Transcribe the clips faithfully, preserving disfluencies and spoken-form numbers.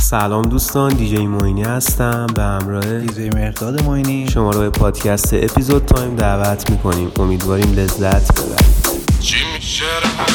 سلام دوستان، دیجی معینی هستم به همراه دیجی مهرداد معینی. شما رو به پادکست اپیزود تایم دعوت میکنیم. امیدواریم لذت ببرید. چی میشه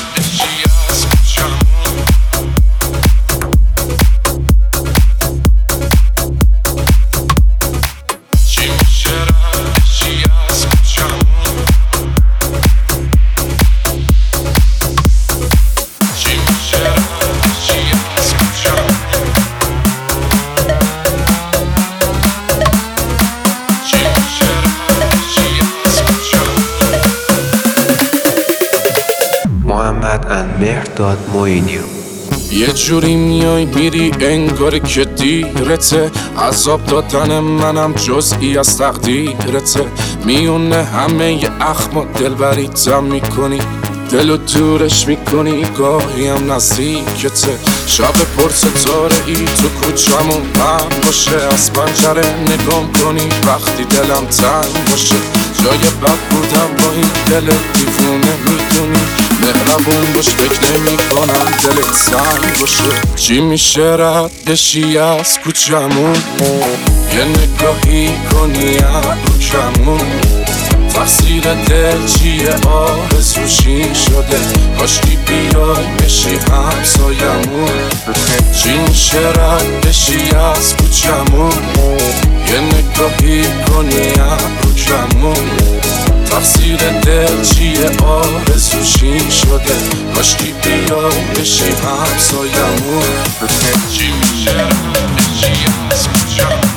مهرداد معینی. یه جوری میای میری انگار که دیرته، عذاب دادن منم جزئی از تقدیرته، میونه همه ی اخم دل بریتم میکنی، دلو دورش میکنی، گاهی هم نزدیکته. شب پر ستاره ای تو کوچمون من باشه، از پنجره نگام کنی وقتی دلم تنگ باشه، جای بد بودم با این دل دیوونه میدونی، مهربون باش فکر نمی کنم دلت سنگ باشه. چی میشه رد بشی از کوچمون، یه نگاهی کنی ابروکمون، تقصیر دل چیه آرزوشی شده، کاشکی بیای بشی همسایمون. چی میشه رد بشی از کوچمون، یه نگاهی کنی ابروکمون، تقصیر دل چیه آرزوشی شده، کاشکی بیای بشی همسایمون. چی میشه رد بشی از کوچمون،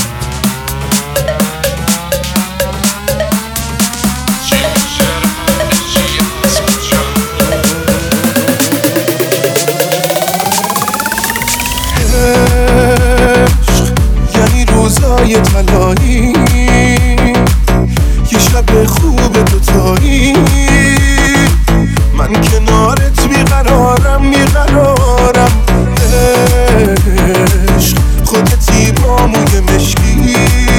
روزای طلایی، یه شب خوب دوتایی، من کنارت بیقرارم بیقرارم، عشق خودتی با موی مشکی،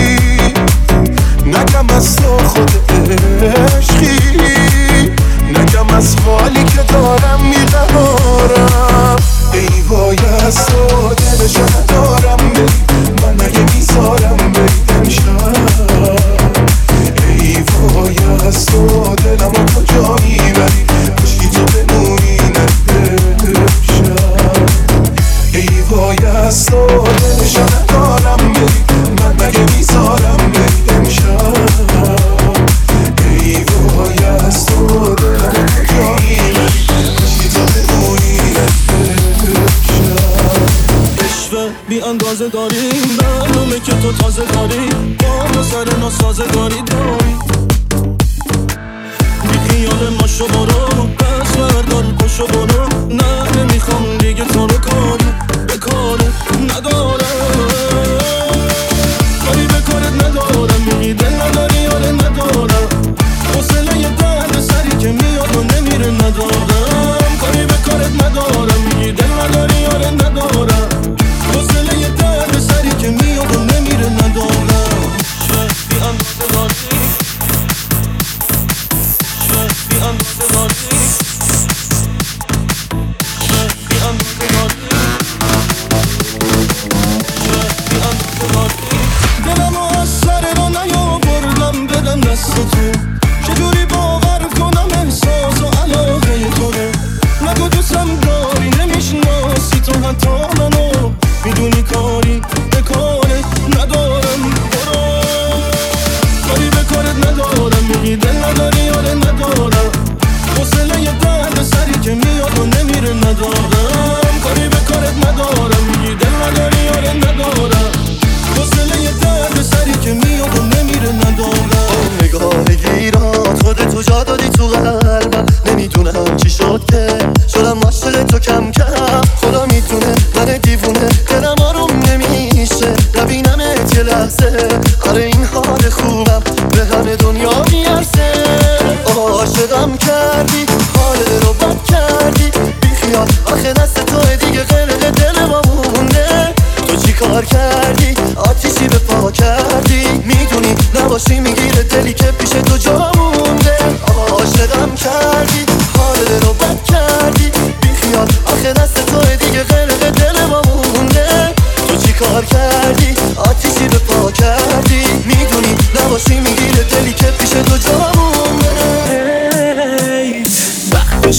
نگم از تو خود عشقی، نگم از حالی که دارم بیقرارم. ای وای از تو دلشو ندارم بی، من اگه میذارم بیدم شد. ای وای از تو دلم رو کجا میبری، کشکی تو بمونی نشد. ای وای از تو دلشو ندارم بی، من اگه میذارم بیدم شد. ای وای از تو دلم رو کجا میبری، کشکی تو بمونی بی اندازه داری معلومه که تو تازه داری، با ما سر ناسازگاری داری، بی خیال ما شو برو، پس بردار پشو برو، نه نمیخوام دیگه تو رو کاری به کاره ندارم، کاری به کارت ندارم، میگی دل نداری آره ندارم، حوصله یه درد سری که میاد و نمیره ندارم، کاری به کارت ندارم، میگی دل نداری آره ندارم، حوصله یه درد سری که میاد و نمیره ندارم. بی اندازه داری، بی اندازه داری.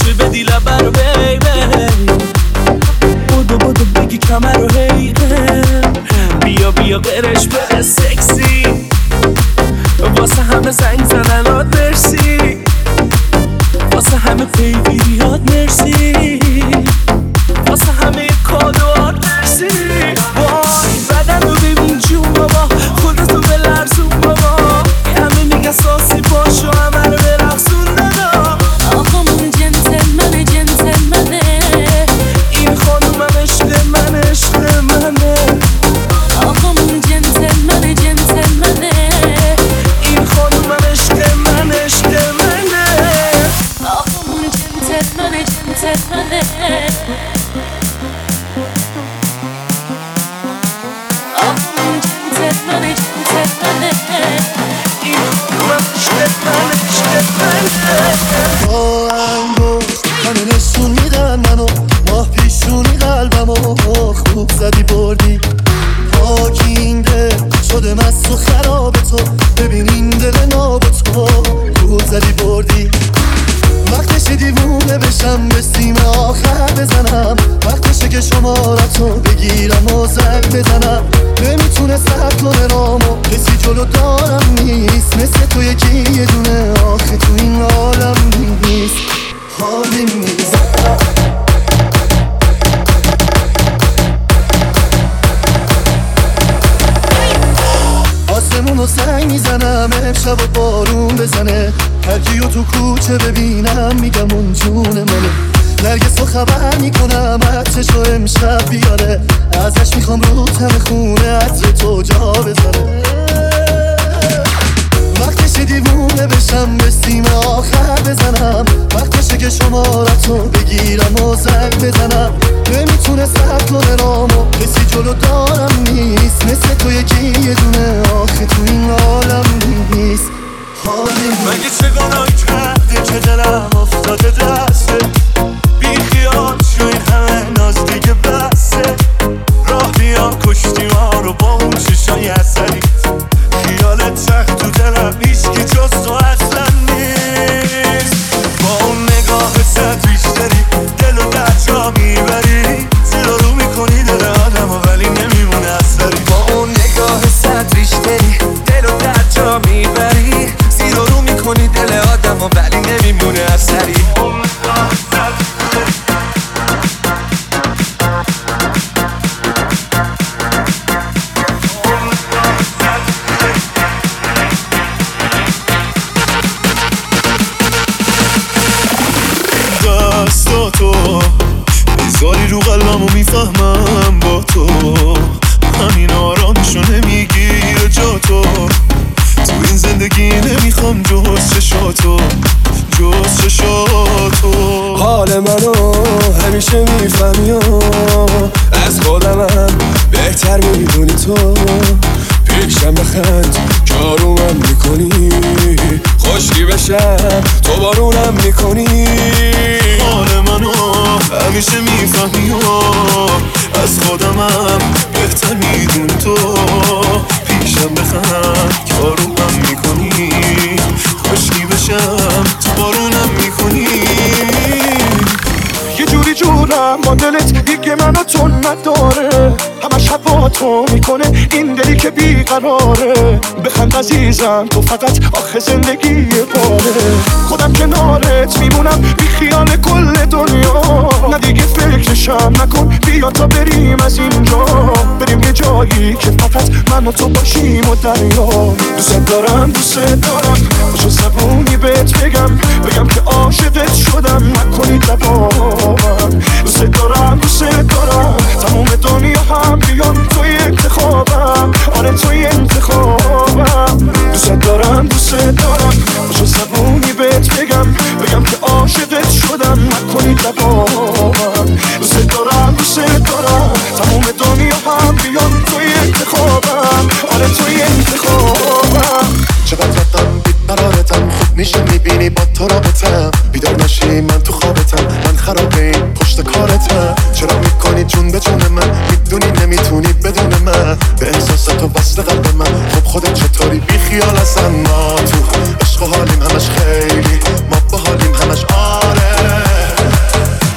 آبی بدی لبر رو بیبی بودو بودو بگی کمر رو هی بیا بیا قرش بره سکسی واسه همه زنگ زدن آد مرسی واسه همه پیگیریات مرسی واسه همه کادوات مرسی وای بدن رو ببین جون بابا خودتو بلرزون بابا همه میگه ساسی باشو همه رو برقصون دادا آقامون جنتلمنه جنتلمنه این خانومم عشق من عشق منه آقامون جنتلمنه جنتلمنه این خانومم عشق من عشق منه آقامون جنتلمنه جنتلمنه آقامون جنتلمنه جنتلمنه این خانومم عشق من عشق منه با انگشت همه نشون میدن منو ماه پیشونی قلبمو خوب زدی بردی پاکینده شده مست و خراب تو ببین این دل ناب تو خوب زدی بردی وقتشه دیوونه بشم به سیم آخر بزنم وقتشه که شمارتو بگیرم و زنگ بزنم نمیتونه سر کنه رامو کسی جلو دارم نیست مثل تو یکی یه دونه آخه تو این عالم نیست حالی نیست آسمونو سنگ میزنم امشب و بارون بزنه هرکیو تو کوچه ببینم میگم اون جون منه نرگس رو خبر میکنم عطرشو امشب بیاره ازش میخوام رو تم خونه عطر تو جا بذاره وقتشه دیوونه بشم به سیم آخر بزنم وقتشه که شمارتو بگیرم و زنگ بزنم نمیتونه سر کنه رامو کسی جلو دارم نیست مثل تو یکی یه دونه آخه تو این عالم نیست حالی مگه چه گناهی کرده که دلم افتاده دسته بی خیال شو این همه ناز دیگه بسته راه بیا کشتی ما رو با اون چشای اثری خیالت تخت تو دلم هیچ که جز تو اصلا نیست با اون نگاه ست بیشتری دل و در جا میبری زیرا رو میکنی دل آدم و ولی نمیمونه اثری با اون نگاه ست بیشتری دل و در جا میبری زیرا رو میکنی دل آدم و ولی نمیمونه اثری دستاتو بذاری رو قلبمو میفهمم با تو همین آرامشو نمیگیره جا تو تو این زندگی نمیخوام جز چشاتو جز چشاتو حال منو همیشه میفهمی و از خودمم بهتر میدونی تو پیشم بخند کارومم میکنی خوشی بشم تو بارونم میکنی حال منو همیشه میفهمی و از خودمم بهتر میدونی تو پیشم بخند کارومم میکنی خوشی بشم تو بارونم میکنی یه جوری جورم با دلت دیگه منو تو نداره همش حبا تو میکنه این دلی که بیقراره بخند عزیزم تو فقط آخه زندگی یه باره خودم کنارت میمونم بی خیال کل دنیا نه دیگه فکرشم نکن بیا تا بریم از اینجا بریم یه جایی که فقط من و تو باشیم و دریا دوست دارم دوست دارم باشو زبونی بهت بگم بگم که عاشقت شدم نکنی دبارم دوست دارم دوست دارم تموم دنیا هم بیان توی انتخابم آره توی انتخابم دوست دارم دوست دارم باشو زبونی بهت بگم بگم که عاشقت شدم نکنی دبارم دوست دارم دوست دارم تموم دنیا هم بیان توی انتخابم آره توی انتخابم چقدر رقم بیقرارتم خوب میشه میبینی با تو رابطم بیدار نشی من تو خوابتم من خرابه این پشت کارتم چرا میکنی جون به جون من میدونی نمیتونی بدون من به احساسات و بسته قلب من خب خودت چطوری بی خیال هستم ما تو عشق و حالیم همش خیلی ما با حالیم همش آره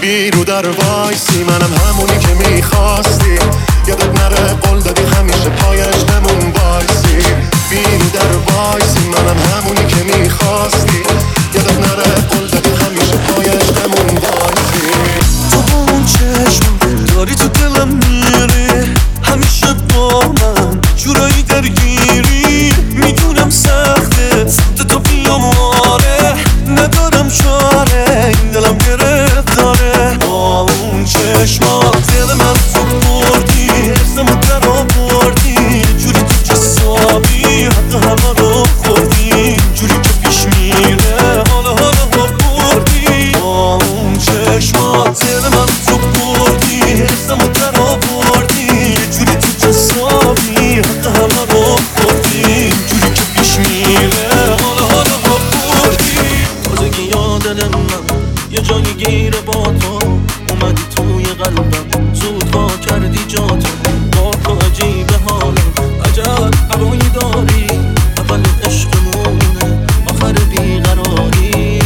بی رو در وایسی، منم همونی که میخواستی. یادت نره قول دادی همیشه پایش نمون وایسی. بی رو در وایسی، منم همونی که میخواستی. یادت نره قول دادی همیشه پایش نمون وایسی. تو با اون چشم داری تو دلم میری، همیشه با من جورایی درگیری. میدونم سخته سمت تو بیام، آره ندارم چاره، این دلم گرفت داره. با اون چشمات دل من تو بردی، حفظمو در آوردی، جوری تو جسابی حتی همه رو خوردی، جوری که پیش میره حالا حالا بردی. با اون چشمات دل من تو بردی، حفظمو در آوردی، جوری تو جسابی حتی همه رو خوردی، جوری که پیش میره حالا حالا بردی. تازگی یاد دل من یه جایی گیره با تو اومدی توی قلبم، زود وا کردی جاتو، با تو عجیبه حالم، عجب هوایی داری، اول عشقمونه آخر بیقراری.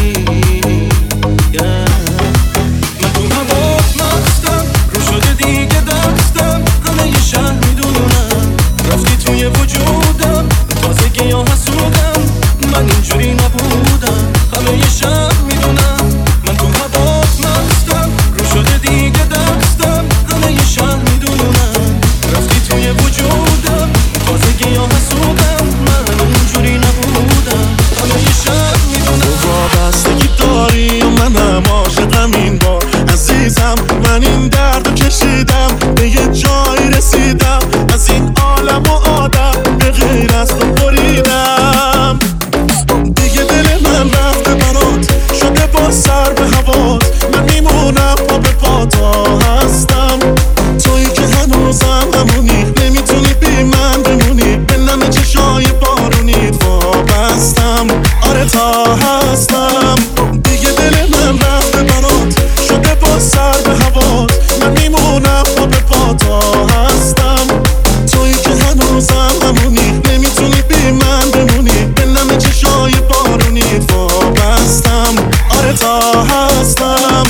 من تو هوات مستم، رو شده دیگه دستم، همه یه شهر میدونم رفتی توی وجودم. تازگی ها حسودم، من اینجوری نبودم، همه یه شهر میدونم. من تو هوات مستم، رو شده دیگه دستم، همه یه شهر میدونم رفتی توی وجودم. تازگی ها حسودم، من اینجوری نبودم، همه یه شهر میدونم. تو وابستگی داری و منم عاشقم این بار عزیزم. من این دردو کشیدم، به یه جایی رسیدم، از این عالم و آدم به غیر از تو بریدم. دیگه دل من رفته برات، شده با سر به هوات، من میمونم پا به پا تا هستم. تویی که هنوزم همونی، نمیتونی بی من بمونی، به نم چشای بارونیت وابستم، آره تا هستم. دیگه دل من رفته برات، شده با سر به هوات، من میمونم پا به پا تا هستم. تویی که هنوزم همونی، نمیتونی بی من بمونی، به نم چشای بارونیت وابستم، آره تا هستم.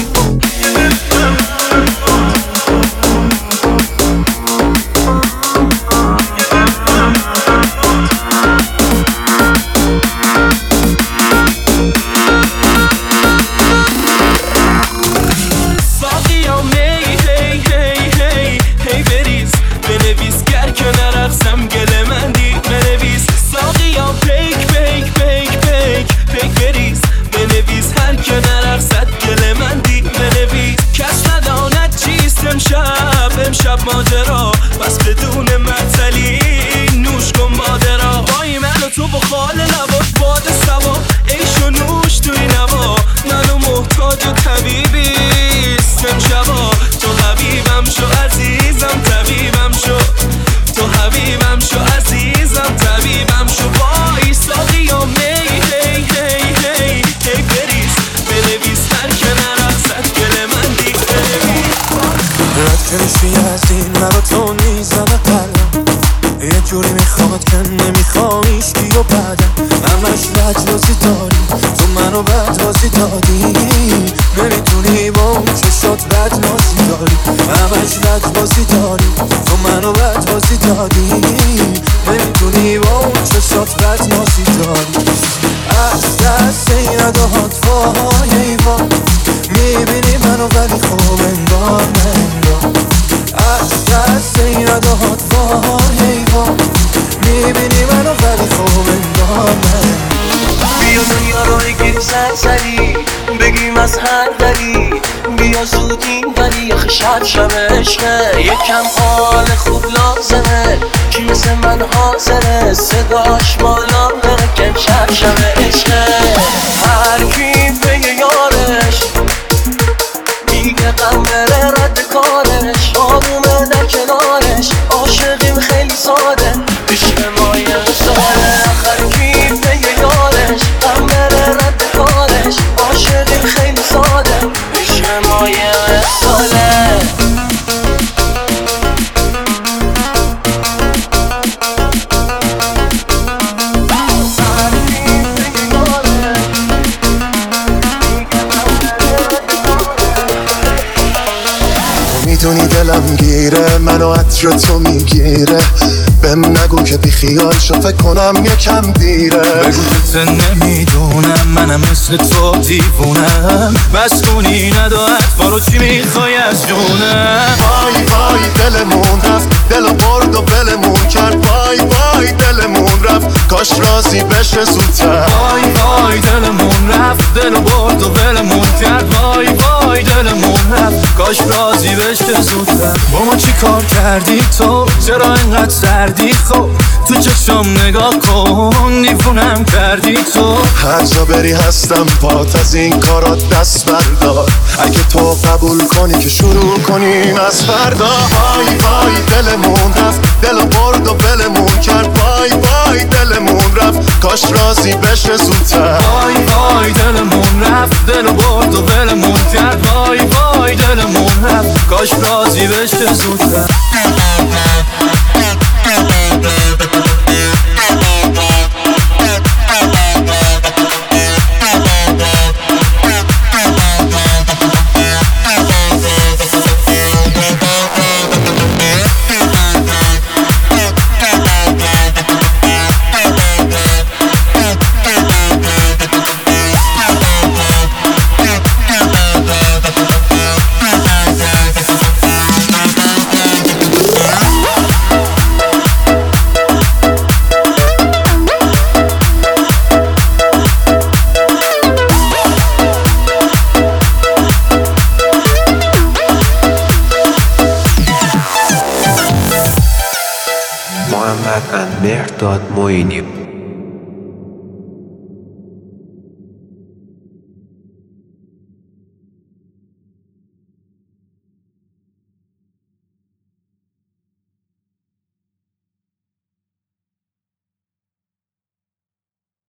امشب ماجرا بس بدون معطلی نوش کن مادرا. وای من و تو با خال لبات باد سوا، عیش و نوش توی نوا، منو محتاج و طبیبیست امشبا. تو حبیبم شو عزیزم، طبیبم شو، تو حبیبم شو عزیزم، طبیبم شو. وای ساقی و می هی هی هی هی بریز، بنویس هر که نرقصد گل من دیگ بنویس. رد کردی از این مرا تو نیزم قلبم، یه جوری میخواد که نمیخوایش کی و بعدم، همش لجبازی داری تو منو بد بازی دادی، نمیتونی با اون چشات بد نازی داری، همش لجبازی داری تو منو بد بازی دادی، نمیتونی با اون چشات بد نازی داری. از دست این ادهات وای ایوان، میبینی منو ولی خوب انگار ننگار. از دست این ادهات وای ایوان، میبینی منو ولی خوب انگار ننگار. بیا دنیا رو اگری زن زدی، بگیم از هر دری، بیا زود این ولی یخ شب شب عشقه، یکم حال خوب لازمه، کی مثل من حاضره، صداش بالا بره کم شب شب عشقه. هر کی بگه یارش دیگه غم بره رد کارش، آرومه در کنارش، عاشقیم خیلی ساده، عشق ما یه ساله. هر کی بگه یارش غم بره رد کارش، عاشقیم خیلی ساده، عشق ما یه ساله. میدونی دلم گیره، منو عطر تو میگیره. بهم نگو که بی خیال شو، فکر کنم یکم دیره. بگو که نمیدونم منم مثل تو دیوونم. بس کنی ندارد بارو چی میخوای از جونم. وای وای دلمون رفت، دلو برد و بلمون کرد. وای وای دلمون رفت، کاش راضی بشه زودتر. وای وای دلمون رفت، دلو برد و بلمون کرد. وای وای دلمون رفت، کاش راضی بشه زودتر. با ما چی کار کردی تو؟ چرا اینقدر سردی؟ خب تو چشم نگاه کن، دیوونم کردی تو. هر جا بری هستم پات، از این کارات دست بردار. اگه تو قبول کنی که شروع کنیم از فردا. وای وای دلمون رفت، دلو برد و بلمون کرد. وای وای دلمون رفت، کاش راضی بشه زودتر. وای وای دلمون رفت، دلو برد و بلمون کرد. وای وای دلمون رفت، کاش راضی بشه زودتر. محمد اند مهرداد معینی.